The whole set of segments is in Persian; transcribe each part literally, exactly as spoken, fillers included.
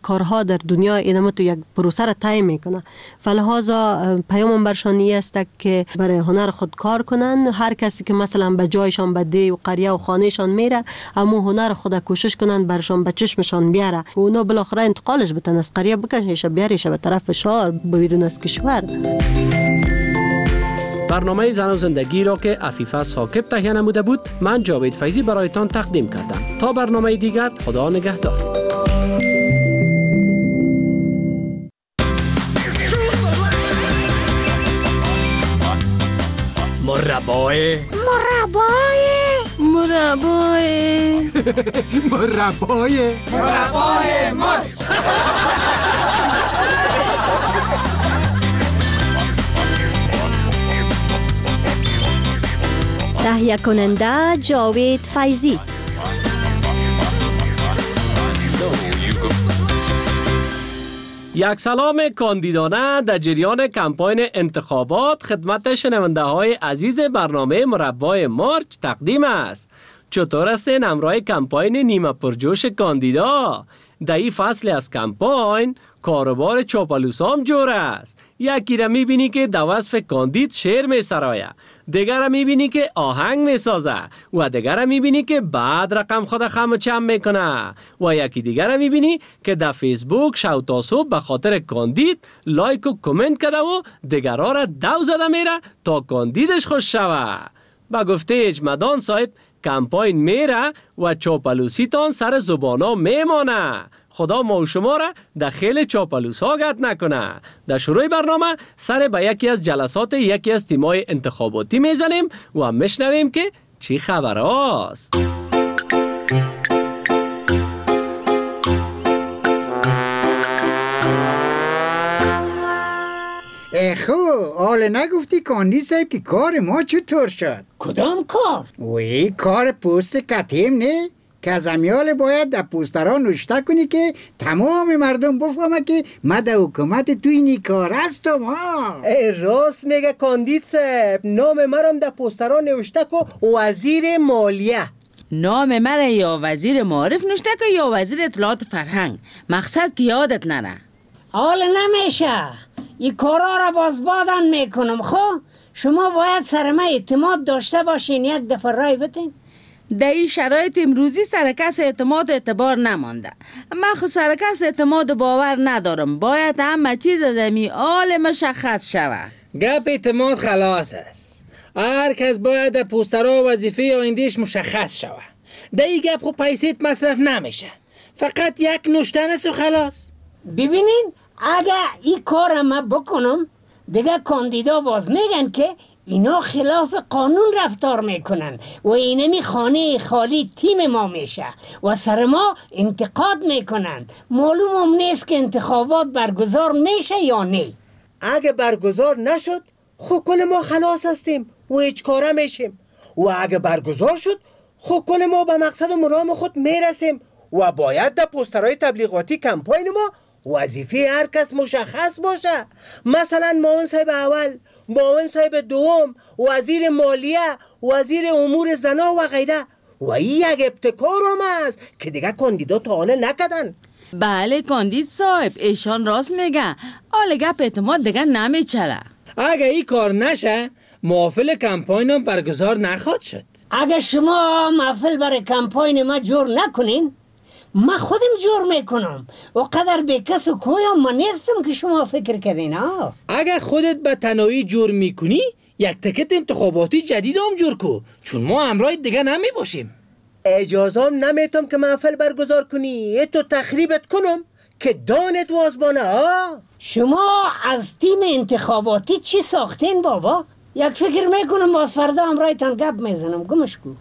کارها در دنیا اینم تو یک پروسه را طی میکنه. فلحاظا پیام برشان است که برای هنر خود کار کنن. هر کسی که مثلا به جایشان به دی و قریه و خانهشان میره، اما هنر خود کوشش کنن برشان به چشمشان بیاره و اونا بالاخره انتقالش بتن از قریه بکشش بیاریش به طرف شهر بیرون از کشور. برنامه زن و زندگی را که عفیفه ثاقب تهیه نموده بود، من جاوید فیضی برایتان تقدیم کردم. تا برنامه دیگر، خدا نگهدار. مربای مربای مربای مربای مربای مار تهیه کننده جاوید فیضی. یک سلام کاندیدانه در جریان کمپاین انتخابات خدمت شنونده های عزیز برنامه مربای مارچ تقدیم است. چطور هستین همراه کمپاین نیمه پرجوش کاندیدا؟ در این فصل از کمپاین کاروبار چاپلوسام جور است. یکی را میبینی که در وصف کاندید شعر میسرایه، دیگر را میبینی که آهنگ میسازه و دیگر را میبینی که بعد رقم خود خم و چم میکنه و یکی دیگر را میبینی که در فیسبوک شو تا صبح به خاطر کاندید لایک و کامنت کرده و دیگرها را دو زده میره تا کاندیدش خوش شوه. با گفته اجمدان صاحب کمپاین میره و چاپلوسیتان سر زبانا میمانه. خدا ما و شما را در خیل چاپلوس ها گت نکنه. در شروع برنامه سر به یکی از جلسات یکی از تیمای انتخاباتی میزنیم و میشنویم که چی خبر هاست. خو حالا نگفتی کاندید صاحب که کار ما چطور شد؟ کدام کار؟ وی کار پوست کتیم نه؟ که از امیال باید در پوسترها نوشته کنی که تمام مردم بفهمه که ما در حکومت توی اینی کار هستم ها. راست میگه کاندید صاحب، نام مرم در پوسترها نوشته که وزیر مالیه. نام مرا یا وزیر معارف نوشته که یا وزیر اطلاعات فرهنگ، مقصد که یادت نره. حال نمیشه، این کارا را باز بادن میکنم. خب شما باید سر من اعتماد داشته باشین، یک دفعه رای بتین. در این شرایط امروزی سر کس اعتماد اعتبار نمانده. من خود سر کس اعتماد باور ندارم. باید همه چیز از امی آل مشخص شود. گپ اعتماد خلاص است. هر کس باید در پوسترها وظیفه آیندهش مشخص شود. در این گپ خود پیسیت مصرف نمیشه، فقط یک نوشتن است و خلاص. ببینین اگه این کار ما بکنم دیگه کاندیدا باز میگن که اینا خلاف قانون رفتار میکنن و اینمی خانه خالی تیم ما میشه و سر ما انتقاد میکنن. معلوم هم نیست که انتخابات برگزار میشه یا نه. اگه برگزار نشد خب کل ما خلاص هستیم و هیچ کاره میشیم، و اگه برگزار شد خب کل ما به مقصد و مرام خود میرسیم و باید در پوسترهای تبلیغاتی کمپاین ما وظیفه هر کس مشخص باشه. مثلا معاون صاحب اول، معاون صاحب دوم، وزیر مالیه، وزیر امور زنا و غیره. و این یک ابتکار هم است که دیگه کاندیدا تا حالا نکردن. بله کاندید صاحب، ایشان راست میگه. حالا گپ اعتماد دیگه نمیچله. اگه این کار نشه محافل کمپاین هم برگزار نخواهد شد. اگه شما محفل برای کمپاین ما جور نکنین ما خودم جور میکنم و قدر به کس و کویم ما نیستم که شما فکر کردین ها. اگر خودت به تنهایی جور میکنی یک تکت انتخاباتی جدید هم جور کو، چون ما همراه دیگه نمی باشیم. اجازه هم نمیتم که محفل برگزار کنی، تو تخریبت کنم که دانت وازبانه ها. شما از تیم انتخاباتی چی ساختین بابا؟ یک فکر میکنم باز فردا همراهتان گپ میزنم. گمش کو.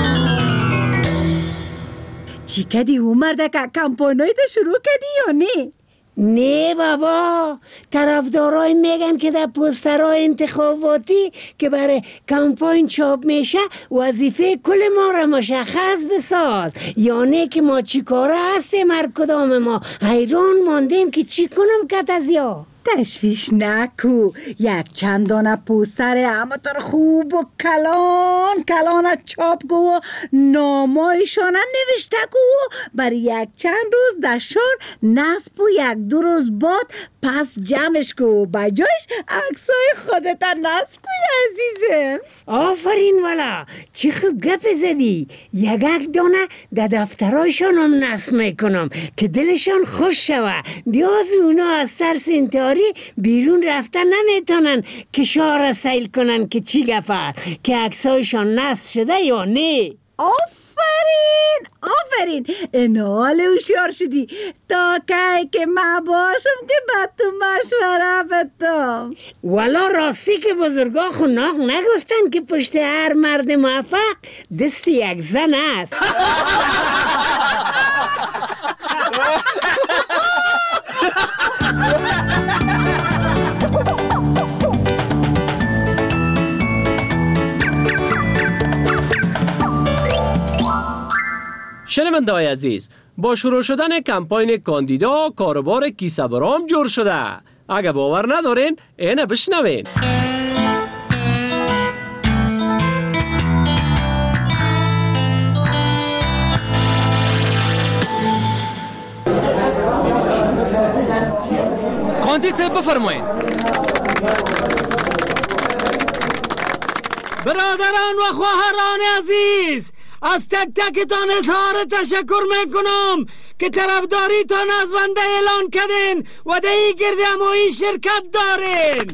چی کدی او مرده که کمپانایی ده شروع کدی یا نه؟ نه بابا، طرفدارای میگن که در پوسترهای انتخاباتی که برای کمپاین چاپ میشه وظیفه کل ما را مشخص بساز. یعنی که ما چی کاره هستیم، هر کدام ما حیران ماندیم که چی کنم کت از یا. تشویش نکو. یک چند دانه پوستر همطور خوب و کلان کلان چاپ گو و نامایشان نوشته گو. بر یک چند روز در شهر نصب و یک دو روز بعد پس جمعش کو. بجایش عکسای خودت نصب کوی عزیزم. آفرین والا، چی خوب گپ زدی. یک یک دانه در دفترایشان هم نصب میکنم که دلشان خوش شوه. بیاز اونا از ترس انتحاری بیرون رفتن نمیتونن که شهر سیل کنن که چی گفت، که عکسایشان نصب شده یا نه. آفرین آفرین، این حال هوشیار شدی. تا که که من باشم که بعد تو مشوره بدم. والا راستی که بزرگا خوناق نگفتن که پشت هر مرد موفق دست یک زن است. شنونده‌های عزیز، با شروع شدن کمپاین کاندیدا کاروبار کیسه برام جور شده. اگه باور ندارین اینه بشنوین. کاندید صاحب بفرمایین. برادران و خواهران عزیز، از تک تکتان اظهار تشکر میکنم که طرفداریتان از بنده اعلان کردین و در این گردهمایی شرکت دارین.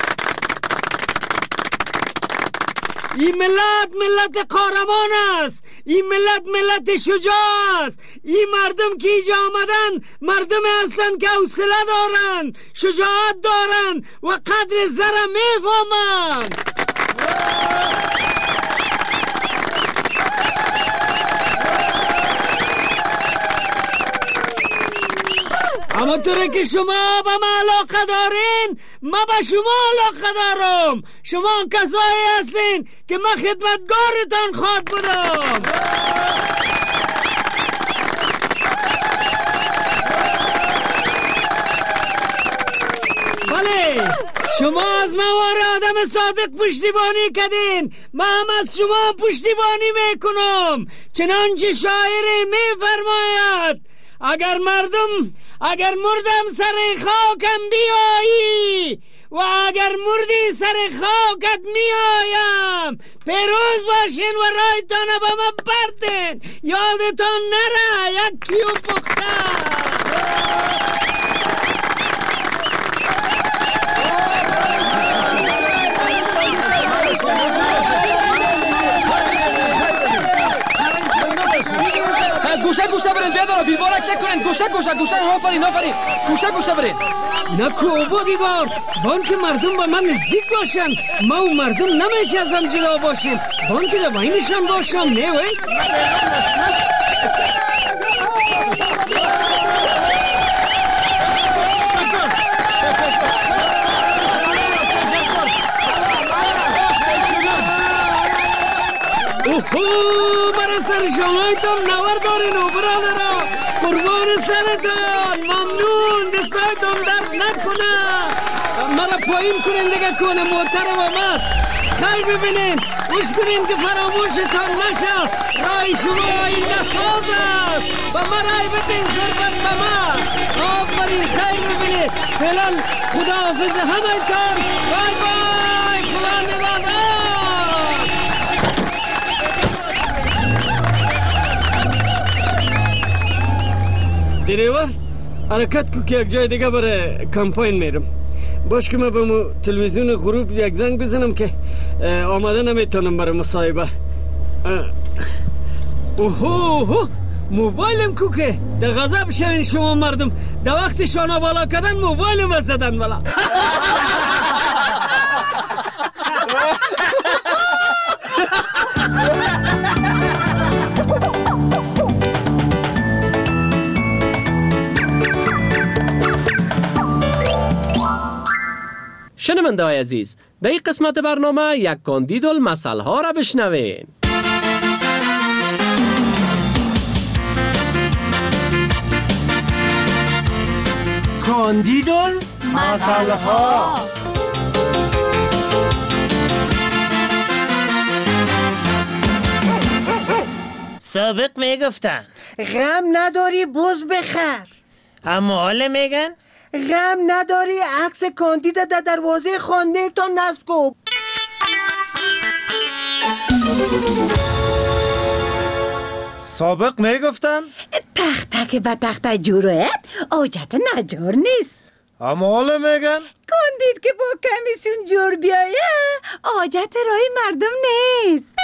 این ملت ملت قهرمان است. این ملت ملت شجاع است. این مردم که اینجا آمدن مردم هستند که حوصله دارند، شجاعت دارند و قدر زر میفهمند. اما طوره که شما به من علاقه دارین، من به شما علاقه دارم. شما کسایی هستین که من خدمتگارتان خواهد بودم. بله، شما از موار آدم صادق پشتیبانی کردین، من هم از شما پشتیبانی میکنم. چنانچه شاعری میفرماید اگر مردم اگر مردم سر خاکم بیایی و اگر مردی سر خاکت میآیم، پیروز باشین و رایتان به من بردین. یادتان نره یک کیو پخته. گوشه گوشه برین بیادارا، بیلوارک چک کنین. گوشه گوشه گوشه آفرین آفرین. گوشه گوشه برین. نکو با بیوار بان که مردم با من نزدیک باشن، ما و مردم نمیشه ازم جدا باشیم. بان که در بینشان باشم. نه وی اوهو، برای سر شمایتان نور دارین و برادرها. قربان سرتان، ممنون. دستایتان درد نکنه. مرا پایین کنین دیگه کنه محترم آمد. خیر ببینین، گوش کنین که فراموشتان نشه. رای شما اینجا ساز است و ما رای بدین ضربت به من. آفرین، خیر ببینین. فعلا خداحافظ همه‌تان. بای بای، خدا نگهدار. دریور حرکت کو که یک جای دیگه برای کمپاین میرم. باش که من به مو تلویزیون غروب یک زنگ بزنم که آماده نمیتونم برای مصاحبه. اوهو، موبایلم کو که در غضب شوین شما مردم. در وقت شانه بالا کردن موبایلم زدن بالا. شنونده های عزیز، در این قسمت برنامه یک کاندید المثل ها را بشنوین. کاندید مسئله ها. سابق میگفتن غم نداری بز بخر، اما حالا میگن غم نداری عکس کاندید در دروازه خانه تا نصب کن. سابق میگفتن تختک و تخت جورایت آجت نجار نیست، اما حالا میگن کاندید که با کمیسیون جور بیایه آجت رای مردم نیست.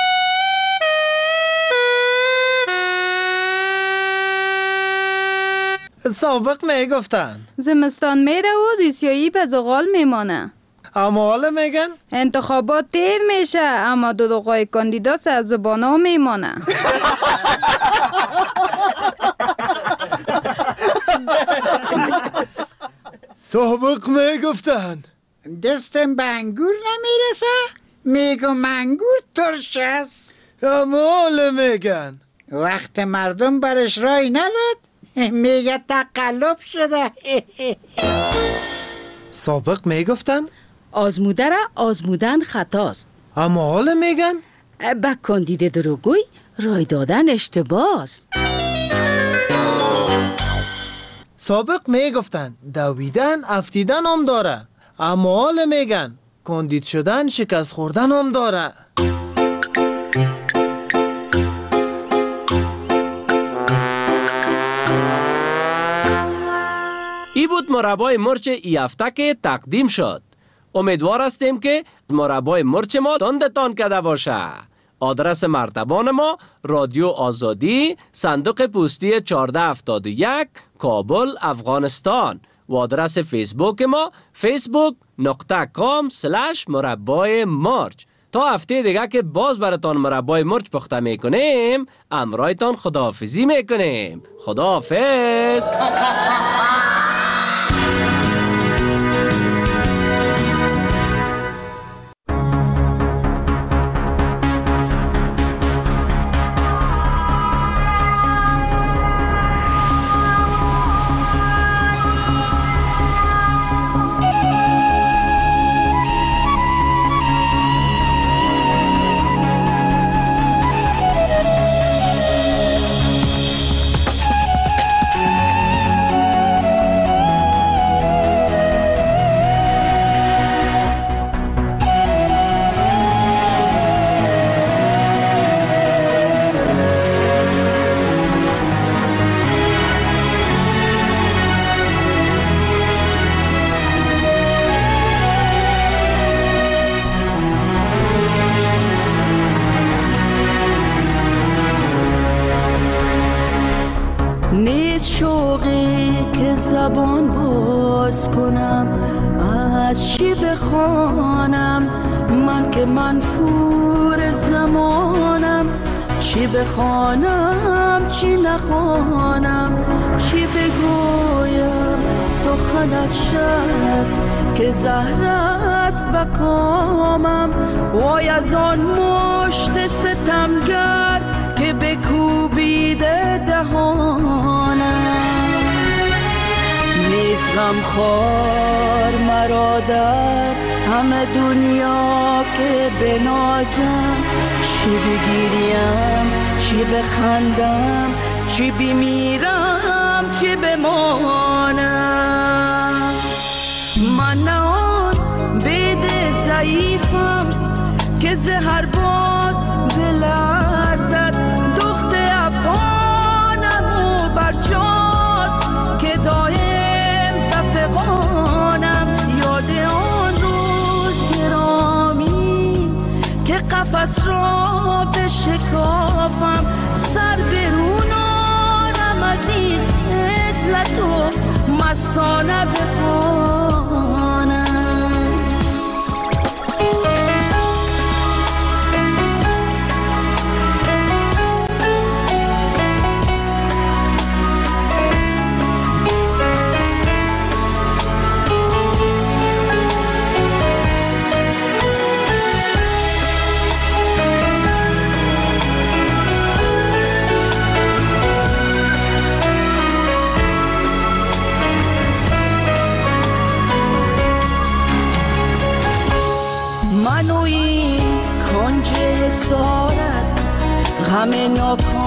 سابق میگفتن زمستان میره و دوسیایی به زغال میمانه، اما حالا میگن انتخابات دیر میشه اما دروغای کاندیدا سر زبانا میمانه. سابق میگفتن دستم به انگور نمیرسه میگم منگور ترش است، اما حالا میگن وقت مردم برش رای نداد میگه تقلب شده. سابق میگفتن آزموده را آزمودن خطاست، اما حالا میگن به کاندید دروگوی رای دادن اشتباهست. سابق میگفتن دویدن افتیدن هم داره، اما حالا میگن کاندید شدن شکست خوردن هم داره. ای بود مربای مرچ ای هفته که تقدیم شد. امیدوار هستیم که مربای مرچ ما تندتان کده باشه. آدرس مرتبان ما رادیو آزادی، صندوق پستی چهارده هفتاد و یک، کابل، افغانستان. و آدرس فیسبوک ما فیسبوک نقطه کام سلش مربای مرچ. تا هفته دیگه که باز براتان مربای مرچ پخته میکنیم، امرایتان خداحافظی میکنیم. خداحافظ. چی بخوانم چی نخوانم، چی بگویم سخنت شد که زهر است به کامم. وای از آن مشت ستمگر که بکوبیده دهانم. نیز غمخوار مرا در همه دنیا که بنازم، چی بگیریم چی بخندم، چی بمیرم چی بمانم. من نه آن بید ضعیفم که زهر باد بلرزد، دخت افغانم و برجاست که دایم بفغانم. یاد آن روز گرامی که قفس را بشکافم، سر برونانم از این عزلت و مستانه بخوانم. همه ناکام